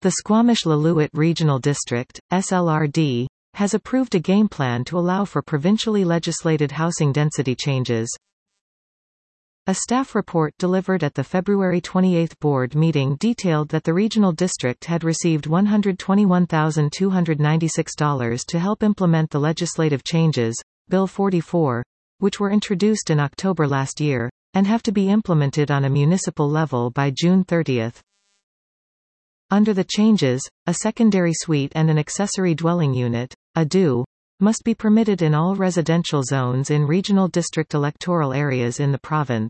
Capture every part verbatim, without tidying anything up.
The Squamish-Lillooet Regional District, S L R D, has approved a game plan to allow for provincially legislated housing density changes. A staff report delivered at the February twenty-eighth board meeting detailed that the regional district had received one hundred twenty-one thousand two hundred ninety-six dollars to help implement the legislative changes, Bill forty-four, which were introduced in October last year, and have to be implemented on a municipal level by June thirtieth. Under the changes, a secondary suite and an accessory dwelling unit, a D U, must be permitted in all residential zones in regional district electoral areas in the province.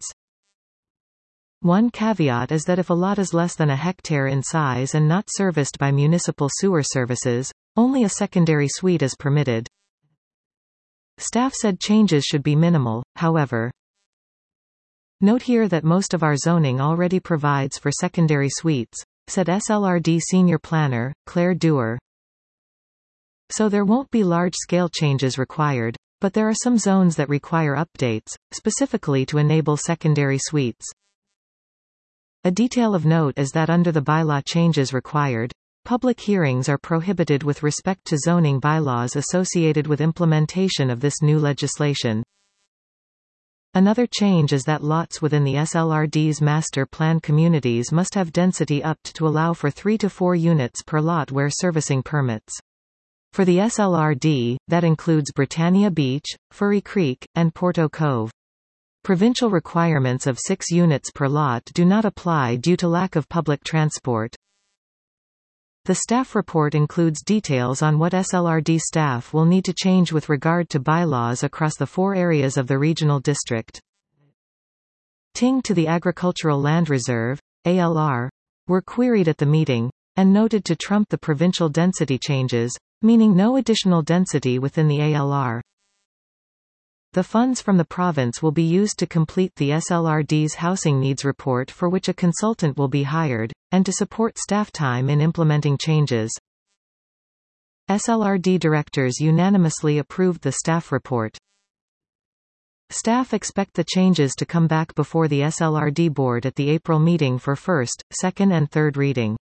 One caveat is that if a lot is less than a hectare in size and not serviced by municipal sewer services, only a secondary suite is permitted. Staff said changes should be minimal, however. Note here that most of our zoning already provides for secondary suites, said S L R D Senior Planner, Claire Dewar. So there won't be large-scale changes required, but there are some zones that require updates, specifically to enable secondary suites. A detail of note is that under the bylaw changes required, public hearings are prohibited with respect to zoning bylaws associated with implementation of this new legislation. Another change is that lots within the S L R D's master plan communities must have density upped to allow for three to four units per lot where servicing permits. For the S L R D, that includes Britannia Beach, Furry Creek, and Porto Cove. Provincial requirements of six units per lot do not apply due to lack of public transport. The staff report includes details on what S L R D staff will need to change with regard to bylaws across the four areas of the regional district. Ting to the Agricultural Land Reserve, A L R, were queried at the meeting, and noted to trump the provincial density changes, meaning no additional density within the A L R. The funds from the province will be used to complete the S L R D's housing needs report, for which a consultant will be hired, and to support staff time in implementing changes. S L R D directors unanimously approved the staff report. Staff expect the changes to come back before the S L R D board at the April meeting for first, second and third reading.